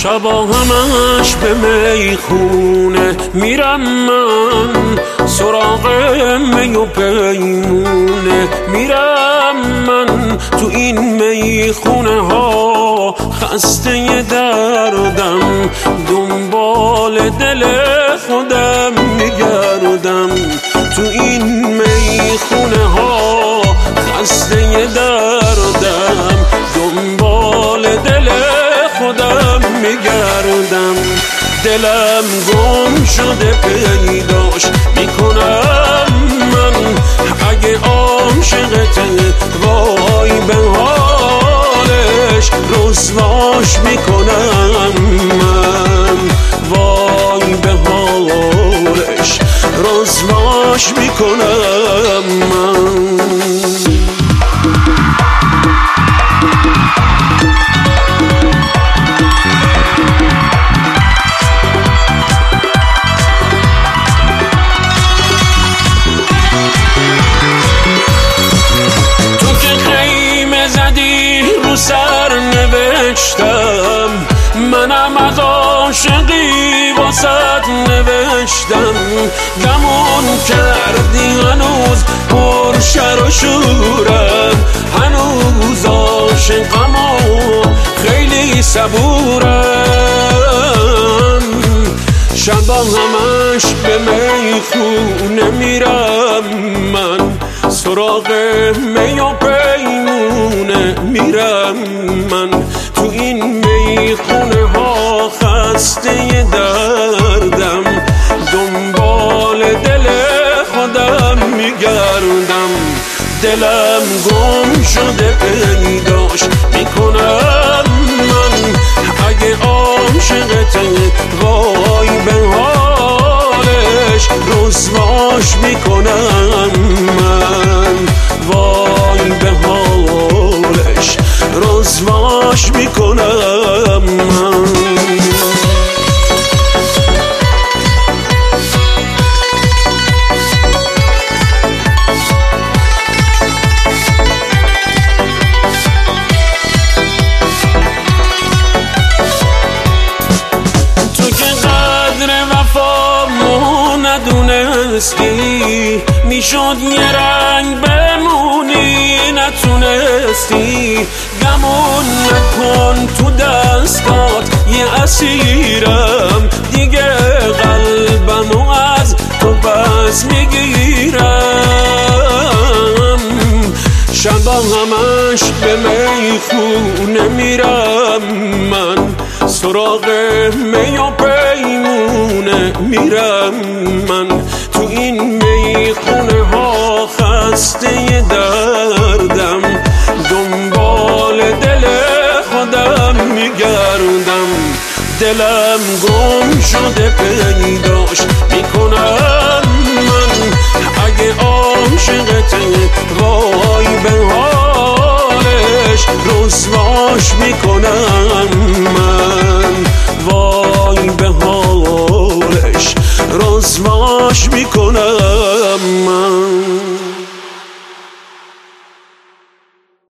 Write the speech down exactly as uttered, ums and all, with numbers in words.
شبا همش به میخونه میرم من، سراغ می و پیمونه میرم من. تو این میخونه ها خسته دردم، دنبال دل خودم میگردم. تو این میخونه ها خسته دردم، دنبال دل خودم میگردم. دلم گم شده پیداش میکنم من، اگه عاشقته وای به حالش رسواش میکنم من، وای به حالش رسواش میکنم من. سر نوشتم منم از عاشقی واسط نوشتم، گمون کردی هنوز پر شر و شورم، هنوز عاشقم و خیلی صبورم. شبا همش به میخونه میرم من، سراغ می و پیمونه میرم من. تو این میخونه ها خسته دردم، دنبال دل خودم میگردم. دلم گم شده پیداش میکنم من، اگه عاشقته وای به حالش رسواش میکنم من، وای به حالش رسواش میکنم من. ندونستی میشد یه رنگ بمونی، نتونستی گمون نکن تو دستات یه اسیرم، دیگه قلبمو از تو پس میگیرم. شبا همش به میخونه میرم من، سراغ می و پیمونه میرم من. تو این میخونه ها خسته دردم، دنبال دل خودم میگردم. دلم گم شده پیداش میکنم من، اگه عاشقته وای به حالش رسواش میکنم من، وای به حالش رسواش میکنم.